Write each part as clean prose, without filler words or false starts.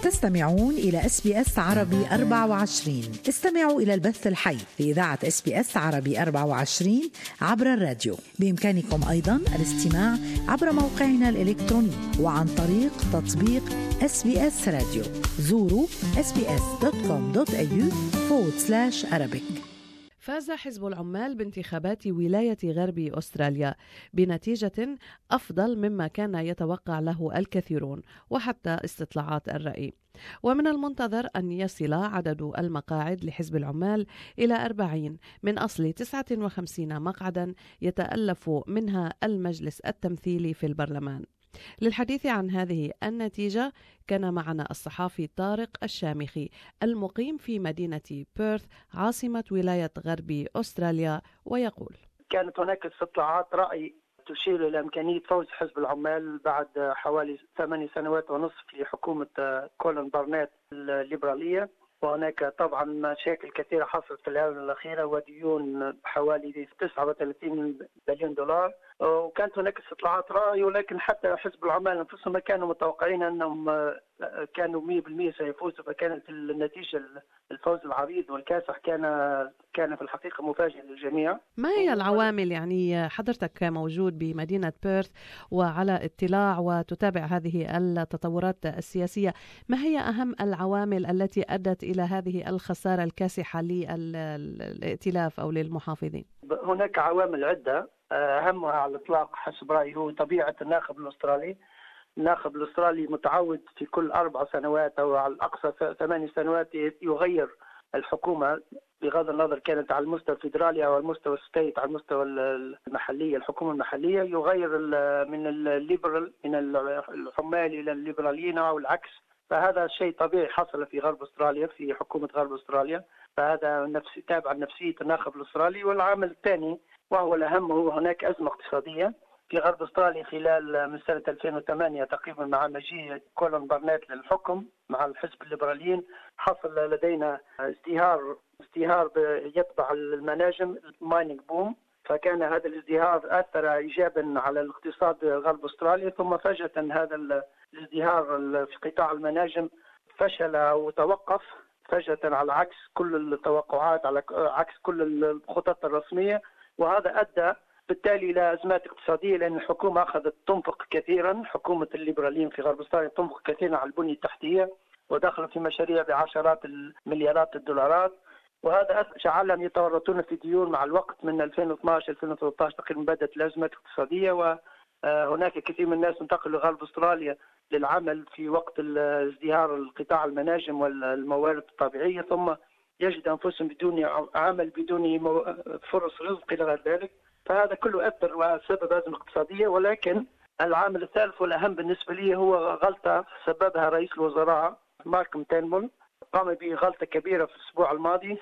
تستمعون إلى SBS عربي 24. استمعوا إلى البث الحي لإذاعة SBS عربي 24 عبر الراديو. بإمكانكم أيضا الاستماع عبر موقعنا الإلكتروني وعن طريق تطبيق SBS راديو. زوروا sbs.com.au/Arabic. فاز حزب العمال بانتخابات ولاية غربي أستراليا بنتيجة أفضل مما كان يتوقع له الكثيرون وحتى استطلاعات الرأي. ومن المنتظر أن يصل عدد المقاعد لحزب العمال إلى 40 من أصل 59 مقعدا يتألف منها المجلس التمثيلي في البرلمان. للحديث عن هذه النتيجة كان معنا الصحافي طارق الشامخي المقيم في مدينة بيرث عاصمة ولاية غربي أستراليا، ويقول: كانت هناك استطلاعات رأي تشير إلى إمكانية فوز حزب العمال بعد حوالي 8 سنوات ونصف لحكومة كولين بارنيت الليبرالية، وهناك طبعا مشاكل كثيرة حصلت في الآونة الأخيرة وديون حوالي 39 بليون دولار. وكانت هناك استطلاعات رأي، ولكن حتى حزب العمال أنفسهم ما كانوا متوقعين أنهم كانوا 100% سيفوزوا، فكانت النتيجة الفوز العريض والكاسح كان في الحقيقة مفاجئ للجميع. ما هي العوامل؟ يعني حضرتك موجود بمدينة بيرث وعلى اطلاع وتتابع هذه التطورات السياسية، ما هي أهم العوامل التي أدت إلى هذه الخسارة الكاسحة للائتلاف أو للمحافظين؟ هناك عوامل عدة، أهمها على الإطلاق حسب رأيي هو طبيعة الناخب الأسترالي. الناخب الأسترالي متعود في كل 4 سنوات أو على الأقصى 8 سنوات يغير الحكومة، بغض النظر كانت على المستوى الفيدرالي أو على المستوى الستيت، على المستوى المحلي الحكومة المحلية يغير من الليبرال من العمال إلى الليبراليين أو العكس. فهذا شيء طبيعي حصل في غرب أستراليا في حكومة غرب أستراليا، فهذا تابع نفسية الناخب الأسترالي. والعامل الثاني وهو الأهم هو هناك أزمة اقتصادية في غرب أستراليا خلال من سنة 2008 تقريبا مع مجيء كولين بارنيت للحكم مع الحزب الليبراليين. حصل لدينا ازدهار يتبع المناجم المايننج بوم، فكان هذا الازدهار أثر إيجابا على الاقتصاد غرب أستراليا، ثم فجأة هذا الازدهار في قطاع المناجم فشل أو توقف فجأة على عكس كل التوقعات، على عكس كل الخطط الرسمية، وهذا أدى بالتالي إلى أزمات اقتصادية، لأن الحكومة أخذت تنفق كثيرا، حكومة الليبراليين في غرب أستراليا تنفق كثيرا على البنية التحتية ودخلوا في مشاريع بعشرات المليارات الدولارات، وهذا جعلهم يتورطون في ديون مع الوقت. من 2012-2013 تقريبا بدأت الأزمات الاقتصادية، وهناك كثير من الناس انتقلوا لغرب أستراليا للعمل في وقت ازدهار القطاع المناجم والموارد الطبيعية، ثم يجد أنفسهم بدون عمل، بدون فرص رزق إلى غير ذلك. فهذا كله أثر وسبب أزمة اقتصادية. ولكن العامل الثالث والأهم بالنسبة لي هو غلطة سببها رئيس الوزراء مالكوم تيرنبول، قام بغلطة كبيرة في الأسبوع الماضي.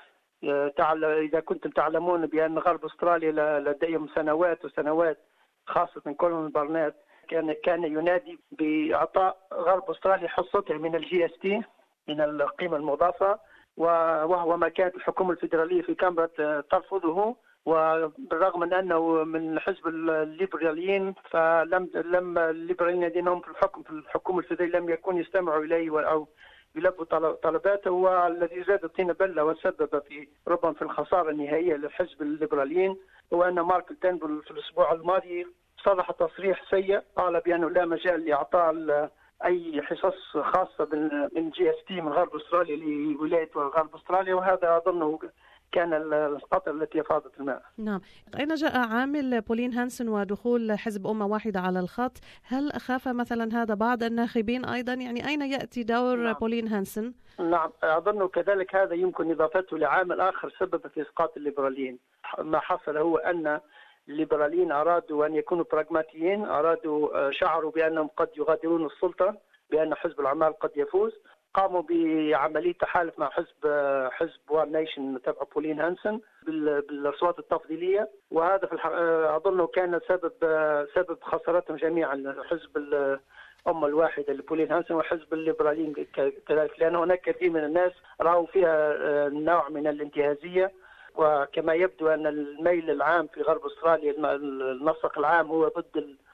إذا كنتم تعلمون بأن غرب أستراليا لديهم سنوات وسنوات، خاصة كولين بارنيت كان ينادي بإعطاء غرب أستراليا حصتها من الGST من القيمة المضافة، وهو ما كانت الحكومة الفيدرالية في كامبرا ترفضه، وبالرغم من أنه من حزب الليبراليين، فلم الليبراليين الذين في الحكومة الفيدرالية لم يكونوا يستمعوا إليه أو يلبوا طلباته، والذي زاد الطين بلة وسبب ربما في الخسارة النهائية لحزب الليبراليين هو أن مالكوم تيرنبول في الأسبوع الماضي صرح تصريح سيء، قال بأنه لا مجال لإعطاء أي حصص خاصة من GST من غرب أستراليا لولاية غرب أستراليا، وهذا أظنه كان القطر التي فاضت الماء. نعم. أين جاء عامل بولين هانسون ودخول حزب أمة واحدة على الخط؟ هل أخاف مثلا هذا بعض الناخبين أيضا؟ يعني أين يأتي دور بولين هانسون؟ نعم، أظن كذلك هذا يمكن إضافته لعامل آخر سبب في إسقاط الليبراليين. ما حصل هو أن الليبراليين أرادوا أن يكونوا براغماتيين، شعروا بأنهم قد يغادرون السلطة، بأن حزب العمال قد يفوز، قاموا بعملية تحالف مع حزب وان نيشن تبع بولين هانسون بالأصوات التفضيلية، وهذا أظنه كان سبب خسارتهم جميعا، حزب الأمة الواحدة لبولين هانسون وحزب الليبراليين كذلك، لأن هناك كثير من الناس رأوا فيها نوع من الانتهازية. وكما يبدو أن الميل العام في غرب أستراليا، النسق العام هو ضد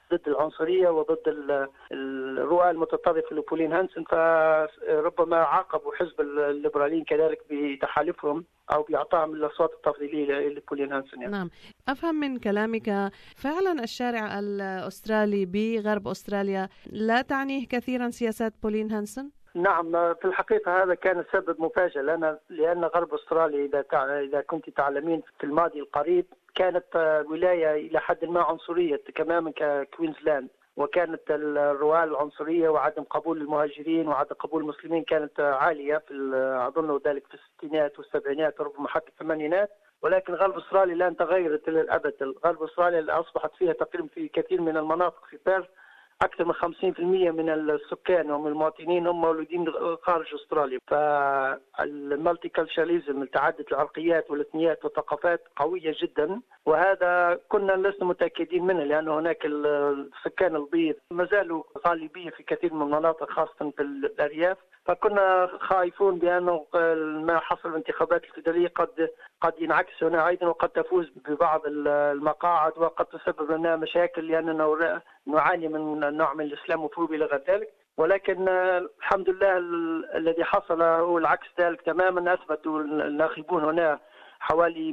ضد العنصرية وضد الرؤى المتطرفة لبولين هانسن، فربما عاقبوا حزب الليبراليين كذلك بتحالفهم أو بإعطائهم الأصوات التفضيلية لبولين هانسن يعني. نعم، أفهم من كلامك فعلا الشارع الأسترالي بغرب أستراليا لا تعنيه كثيرا سياسات بولين هانسن؟ نعم، في الحقيقة هذا كان سبب مفاجئ لنا، لأن غرب أستراليا إذا كنت تعلمين في الماضي القريب كانت ولاية إلى حد ما عنصرية تماما ككوينزلاند، وكانت الرواية العنصرية وعدم قبول المهاجرين وعدم قبول المسلمين كانت عالية أظن ذلك في الستينات والسبعينات وربما حتى الثمانينات. ولكن غرب أستراليا الآن تغيرت للأبد. غرب أستراليا أصبحت فيها تقريبا في كثير من المناطق في بيرث أكثر من 50% من السكان ومن المواطنين هم مولودين خارج أستراليا. فالمالتي كالتشراليزم، التعدد العرقيات والإثنيات والثقافات قوية جدا، وهذا كنا لسنا متأكدين منه، لأن هناك السكان البيض ما زالوا غالبية في كثير من المناطق خاصة في الأرياف. فكنا خايفون بأنه ما حصل الانتخابات الفيدرالية قد ينعكس هنا أيضا، وقد تفوز ببعض المقاعد وقد تسبب لنا مشاكل، لأننا نعاني من نوع من الإسلاموفوبيا لغير ذلك. ولكن الحمد لله الذي حصل هو العكس ذلك تماما. أثبتوا الناخبون هنا حوالي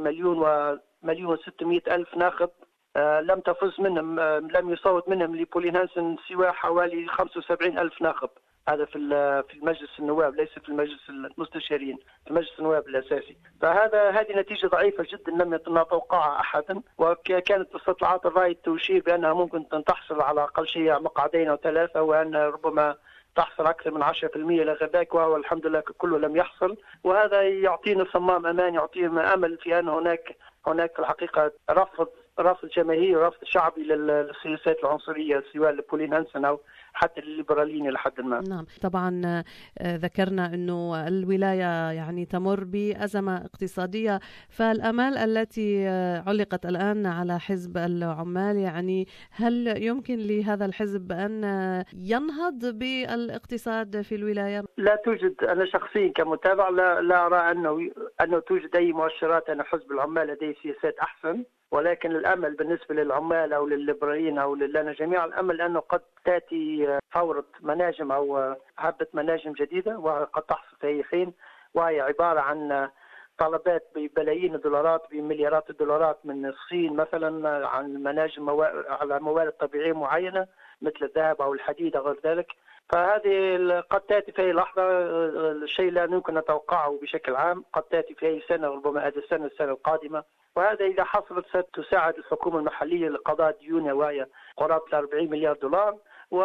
1,600,000 ناخب لم تفز منهم، لم يصوت منهم لبولين هانسن سوى حوالي 75,000 ناخب. هذا في المجلس النواب، ليس في المجلس المستشارين، في مجلس النواب الأساسي. هذه نتيجة ضعيفة جدا لم يتوقعها أحدا، وكانت استطلاعات الرأي تشير بأنها ممكن تحصل على أقل شيء مقعدين أو 3، وأن ربما تحصل أكثر من 10% لغذاك، وهو الحمد لله كله لم يحصل. وهذا يعطينا صمام أمان، يعطينا أمل في أن هناك الحقيقة رفض جماهيري ورفض شعبي للسياسات العنصرية سواء لبولين هانسن أو حتى الليبراليين إلى حد ما. نعم، طبعا ذكرنا أنه الولاية يعني تمر بأزمة اقتصادية، فالأمال التي علقت الآن على حزب العمال، يعني هل يمكن لهذا الحزب أن ينهض بالاقتصاد في الولاية؟ لا توجد، أنا شخصيا كمتابع لا أرى أنه توجد أي مؤشرات أن حزب العمال لديه سياسات أحسن. ولكن الأمل بالنسبة للعمال أو للليبراليين أو لنا جميعا، الأمل أنه قد تأتي ثورة مناجم أو هبة مناجم جديدة، وقد تحصل في أي حين، وهي عبارة عن طلبات ببلايين الدولارات بمليارات الدولارات من الصين مثلا عن مناجم على موارد طبيعية معينة مثل الذهب أو الحديد أو غير ذلك. فهذه قد تأتي في أي لحظة، الشيء لا يمكن نتوقعه بشكل عام، قد تأتي في أي سنة، ربما هذه السنة القادمة. وهذا إذا حصلت ستساعد الحكومة المحلية لقضاء ديونها وهي قرابة 40 مليار دولار،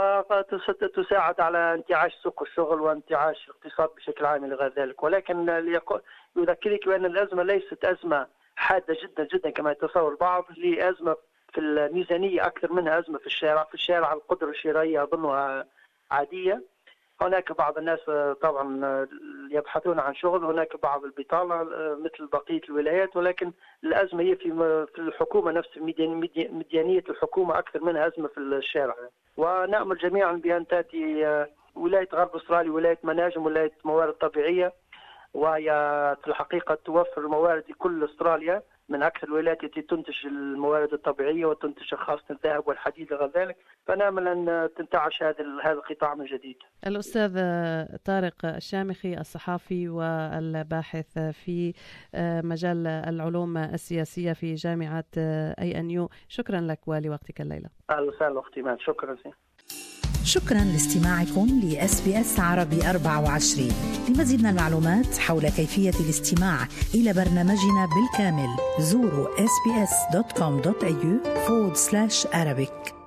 وتساعد على انتعاش سوق الشغل وانتعاش الاقتصاد بشكل عام إلى غير ذلك. ولكن يذكرك بأن الأزمة ليست أزمة حادة جدا جدا كما يتصور البعض، هي أزمة في الميزانية أكثر منها أزمة في الشارع القدرة الشرائية أظنها عادية. هناك بعض الناس طبعا يبحثون عن شغل، هناك بعض البطالة مثل بقية الولايات، ولكن الأزمة هي في الحكومة نفسها، ميزانية الحكومة أكثر منها أزمة في الشارع. ونأمل جميعا بأن تأتي ولاية غرب أستراليا ولاية مناجم، ولاية موارد طبيعية، وهي في الحقيقة توفر موارد لكل أستراليا من أكثر الولايات التي تنتج الموارد الطبيعية وتنتج خاصة الذهب والحديد وغير ذلك. فنأمل أن تنتعش هذا القطاع من جديد. الأستاذ طارق الشامخي، الصحافي والباحث في مجال العلوم السياسية في جامعة ANU، شكرا لك ولوقتك الليلة. أهلا وسهلا أختي مان، شكرا زين. شكرا لاستماعكم لSBS عربي 24. لمزيد من المعلومات حول كيفية الاستماع إلى برنامجنا بالكامل زوروا sbs.com.au/Arabic.